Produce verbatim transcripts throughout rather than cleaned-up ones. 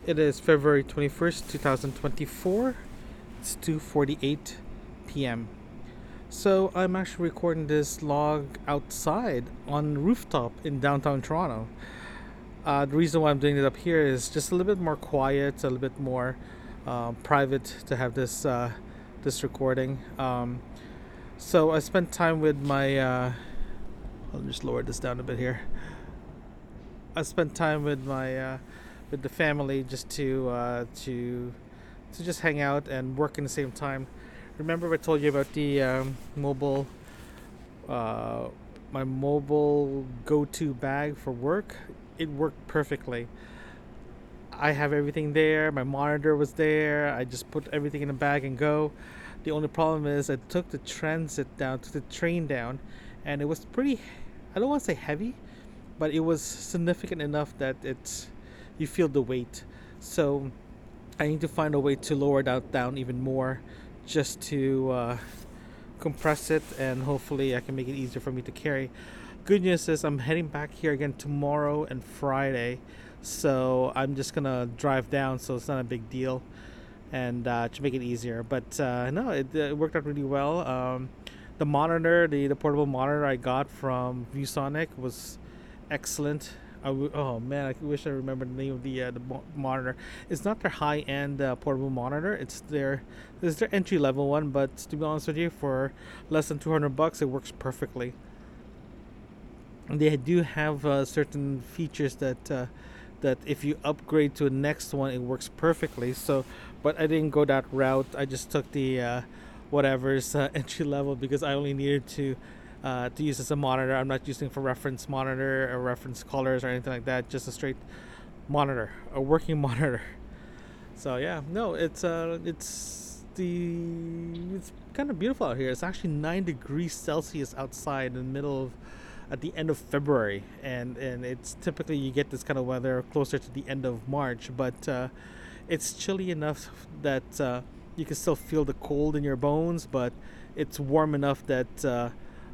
It is February twenty-first, twenty twenty-four. It's two forty-eight p m. So I'm actually recording this log outside on the rooftop in downtown Toronto. Uh, the reason why I'm doing it up here is just a little bit more quiet, a little bit more um, private to have this uh, this recording. Um, so I spent time with my. Uh, I'll just lower this down a bit here. I spent time with my uh, with the family just to uh, to to just hang out and work in the same time. Remember I told you about the um, mobile uh, my mobile go-to bag for work? It worked perfectly. I have everything there. My monitor was there. I just put everything in a bag and go. The only problem is I took the transit down, took the train down, and it was pretty. I don't want to say heavy, but it was significant enough that it's you feel the weight. So I need to find a way to lower that down even more, just to uh, compress it, and hopefully I can make it easier for me to carry. Good news is I'm heading back here again tomorrow and Friday, so I'm just gonna drive down, so it's not a big deal, and uh, to make it easier. But uh, no, it, it worked out really well. Um, the monitor, the, the portable monitor I got from ViewSonic was excellent. I w- oh man, I wish I remembered the name of the uh, the mo- monitor. It's not their high end uh, portable monitor. It's their it's their entry level one. But to be honest with you, for less than two hundred bucks, it works perfectly. And they do have uh, certain features that uh, that if you upgrade to the next one, it works perfectly. So, but I didn't go that route. I just took the uh, whatever's uh, entry level because I only needed to uh, to use as a monitor. I'm not using for reference monitor or reference colors or anything like that. Just a straight monitor, a working monitor. So yeah, no, it's uh, it's the it's kind of beautiful out here. It's actually nine degrees Celsius outside in the middle of at the end of February, and and it's typically you get this kind of weather closer to the end of March, but uh, it's chilly enough that uh, you can still feel the cold in your bones, but it's warm enough that uh,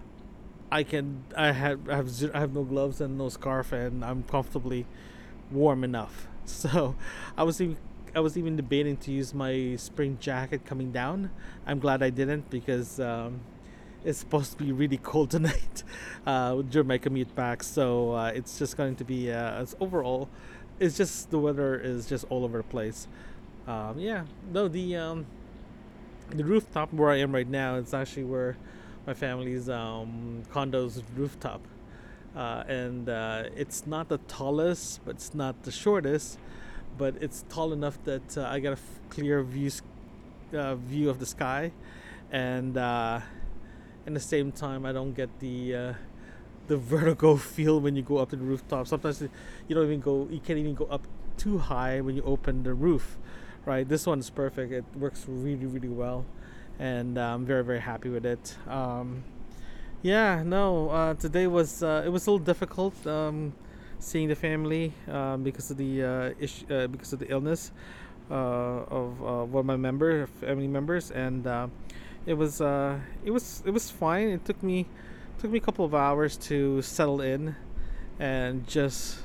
I can I have I have I have no gloves and no scarf, and I'm comfortably warm enough. So I was even I was even debating to use my spring jacket coming down. I'm glad I didn't because um, it's supposed to be really cold tonight uh, during my commute back. So uh, it's just going to be uh, as overall, it's just the weather is just all over the place. Um, yeah, no, the um, the rooftop where I am right now is actually where my family's um, condo's rooftop, uh, and uh, it's not the tallest, but it's not the shortest, but it's tall enough that uh, I got a f- clear view uh, view of the sky, and uh, at the same time I don't get the uh, the vertigo feel when you go up to the rooftop. Sometimes you don't even go, you can't even go up too high when you open the roof. Right, this one's perfect. It works really really well, and uh, I'm very very happy with it. Um, yeah, no, uh, today was uh, it was a little difficult um, seeing the family um, because of the uh, ish, uh, because of the illness uh, of uh, one of my member family members, and uh, it was uh, it was it was fine. It took me took me a couple of hours to settle in and just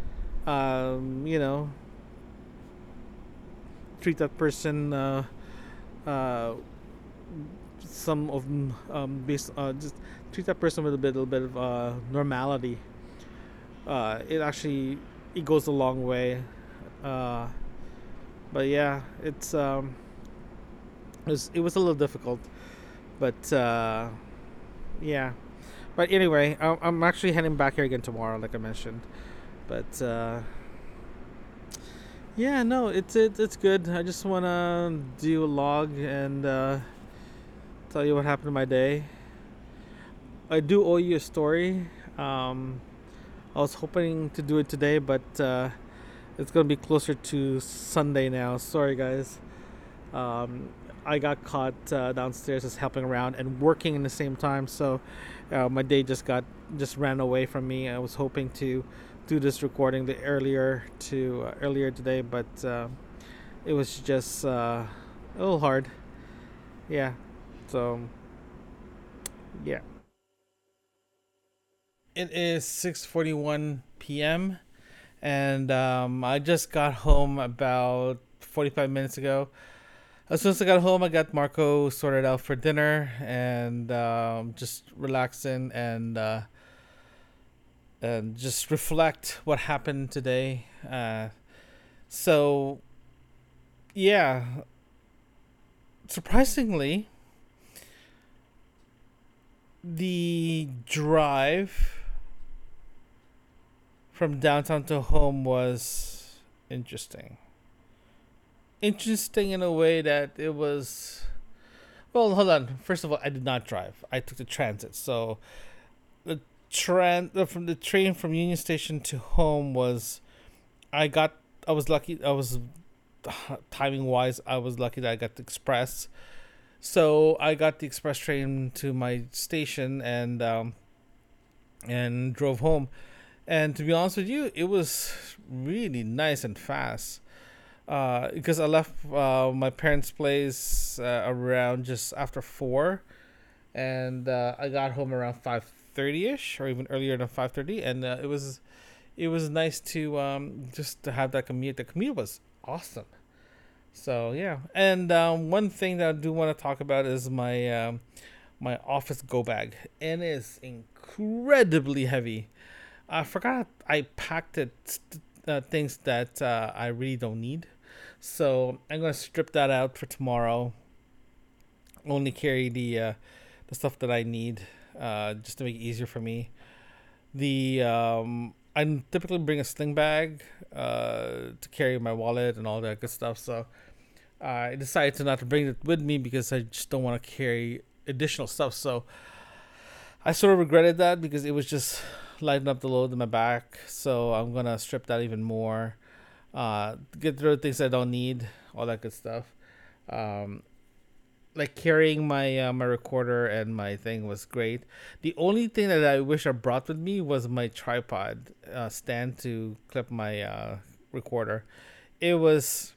um, you know treat that person uh, uh, some of um, based uh, just treat that person with a bit, a little bit of uh, normality. Uh, it actually it goes a long way. Uh, but yeah, it's um, it was it was a little difficult, but uh, yeah. But anyway, I- I'm actually heading back here again tomorrow, like I mentioned. But uh, yeah, no, it's it, it's good. I just wanna do a log and uh, tell you what happened to my day. I do owe you a story. Um, I was hoping to do it today, but uh, it's gonna be closer to Sunday now. Sorry, guys. Um, I got caught uh, downstairs just helping around and working in the same time, so uh, my day just got just ran away from me. I was hoping to do this recording the earlier to uh, earlier today, but uh, it was just uh, a little hard. Yeah. So yeah. It is six forty one p m and um, I just got home about forty-five minutes ago. As soon as I got home, I got Marco sorted out for dinner and um, just relaxing and uh, and just reflect what happened today. Uh, so yeah, surprisingly, the drive from downtown to home was interesting. Interesting in a way that it was. Well, hold on. First of all, I did not drive. I took the transit. So the tran uh, from the train from Union Station to home was. I got. I was lucky. I was timing wise. I was lucky that I got the express. So I got the express train to my station and um, and drove home. And to be honest with you, it was really nice and fast. Uh, because I left uh, my parents' place uh, around just after four, and uh, I got home around five thirty ish, or even earlier than five thirty, and uh, it was it was nice to um, just to have that commute. The commute was awesome. So yeah, and um, one thing that I do want to talk about is my um, my office go bag, and it's incredibly heavy. I forgot I packed it st- uh, things that uh, I really don't need. So I'm gonna strip that out for tomorrow. Only carry the uh, the stuff that I need, uh, just to make it easier for me. The um, I typically bring a sling bag uh, to carry my wallet and all that good stuff. So uh, I decided to not to bring it with me because I just don't want to carry additional stuff. So I sort of regretted that because it was just lighting up the load in my back. So I'm gonna strip that even more. Uh, get rid of things I don't need, all that good stuff. Um, like carrying my uh, my recorder and my thing was great. The only thing that I wish I brought with me was my tripod uh, stand to clip my uh, recorder. It was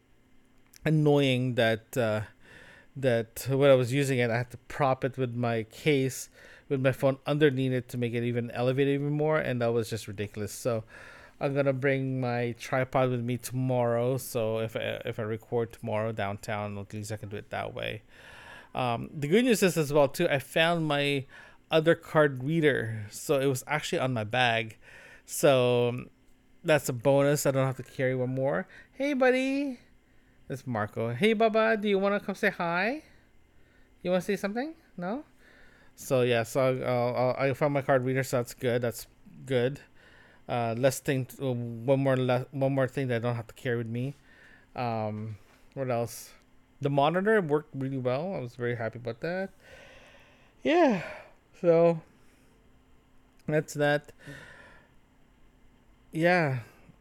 annoying that uh, that when I was using it, I had to prop it with my case with my phone underneath it to make it even elevated even more, and that was just ridiculous. So I'm gonna bring my tripod with me tomorrow. So if I, if I record tomorrow downtown, at least I can do it that way. Um, the good news is as well too. I found my other card reader, so it was actually on my bag. So um, that's a bonus. I don't have to carry one more. Hey, buddy. It's Marco. Hey, Baba. Do you want to come say hi? You want to say something? No. So yeah. So uh, I found my card reader. So that's good. That's good. Uh, less thing. Uh, one more. Le- one more thing that I don't have to carry with me. Um, what else? The monitor worked really well. I was very happy about that. Yeah. So that's that. Yeah.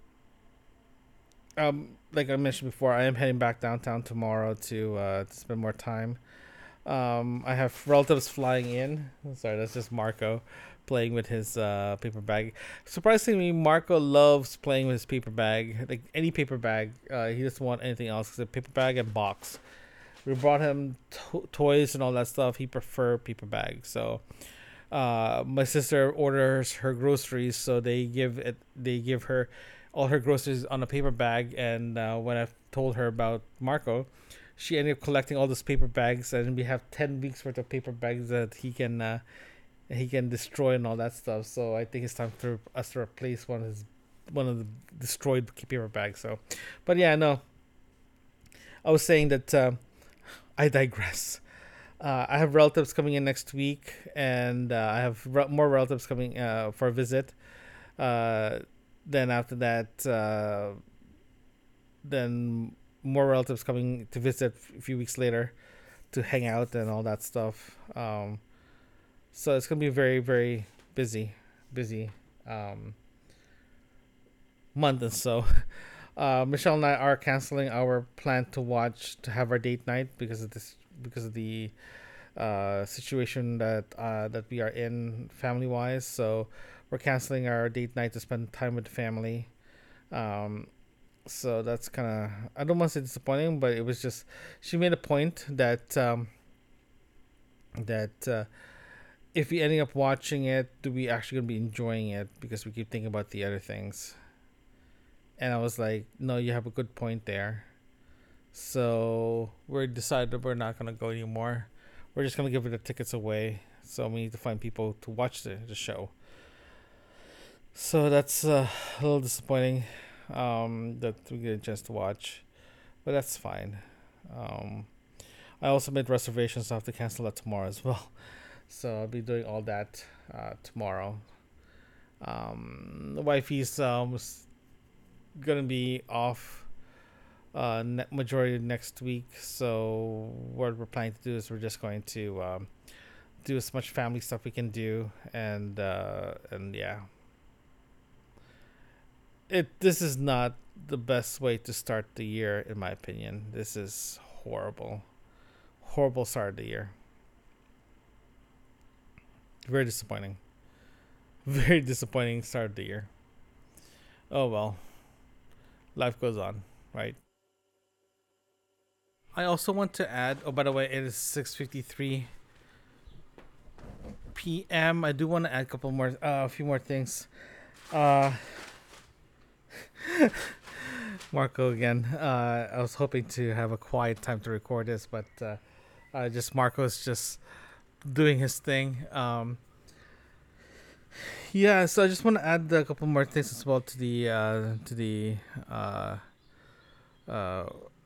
Um, like I mentioned before, I am heading back downtown tomorrow to uh to spend more time. Um, I have relatives flying in. Sorry, that's just Marco playing with his uh, paper bag. Surprisingly, Marco loves playing with his paper bag. Like any paper bag, uh, he doesn't want anything else except paper bag and box. We brought him to- toys and all that stuff. He prefer paper bags. So, uh, my sister orders her groceries, so they give it. They give her all her groceries on a paper bag. And uh, when I told her about Marco, she ended up collecting all those paper bags, and we have ten weeks worth of paper bags that he can uh, he can destroy and all that stuff. So I think it's time for us to replace one of his one of the destroyed paper bags. So, but yeah, no, I was saying that uh, I digress. Uh, I have relatives coming in next week, and uh, I have re- more relatives coming uh, for a visit. Uh, then after that, uh, then more relatives coming to visit a few weeks later to hang out and all that stuff. Um, so it's gonna be very very busy, busy um, month and so. Uh, Michelle and I are canceling our plan to watch to have our date night because of this because of the uh, situation that uh, that we are in family wise. So we're canceling our date night to spend time with the family. Um, so that's kind of I don't want to say disappointing, but it was just she made a point that um, that uh, if we ending up watching it, do we actually gonna be enjoying it because we keep thinking about the other things. And I was like, no, you have a good point there. So we decided we're not gonna go anymore. We're just gonna give the tickets away. So we need to find people to watch the, the show. So that's uh, a little disappointing um, that we get a chance to watch, but that's fine. Um, I also made reservations. So I have to cancel that tomorrow as well. So I'll be doing all that uh, tomorrow. Um, the wifey's um, gonna be off uh, ne- majority of next week. So what we're planning to do is we're just going to um, do as much family stuff we can do, and uh, and yeah, it this is not the best way to start the year in my opinion. This is horrible, horrible start of the year. Very disappointing. Very disappointing start of the year. Oh well, life goes on, right? I also want to add. Oh, by the way, it is six fifty three p m. I do want to add a couple more, uh, a few more things. Uh, Marco again. Uh, I was hoping to have a quiet time to record this, but uh, uh, just Marco's just doing his thing. Um, yeah, so I just want to add a couple more things as well to the uh, to the uh, uh,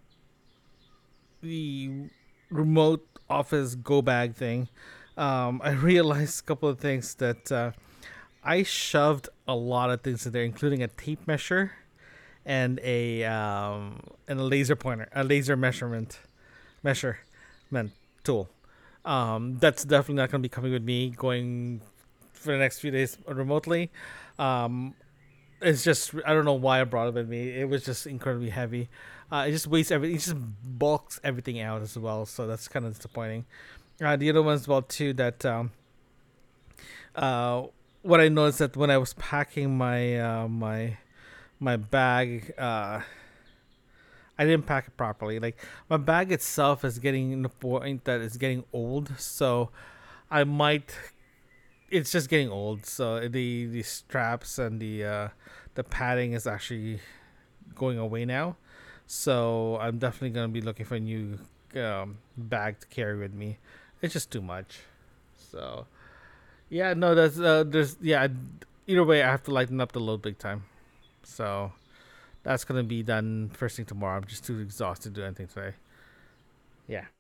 the remote office go bag thing. Um, I realized a couple of things that uh, I shoved a lot of things in there, including a tape measure and a um, and a laser pointer, a laser measurement measurement tool. Um, that's definitely not going to be coming with me going for the next few days remotely. Um, it's just I don't know why I brought it with me. It was just incredibly heavy. Uh, it just weighs everything. It just bulks everything out as well. So that's kind of disappointing. Uh, the other one as well too that um, uh, what I noticed that when I was packing my uh, my my bag, uh, I didn't pack it properly. Like my bag itself is getting in the point that it's getting old, so I might. It's just getting old, so the the straps and the uh, the padding is actually going away now. So I'm definitely gonna be looking for a new um, bag to carry with me. It's just too much. So yeah, no, that's uh, there's yeah. Either way, I have to lighten up the load big time. So that's gonna be done first thing tomorrow. I'm just too exhausted to do anything today. Yeah.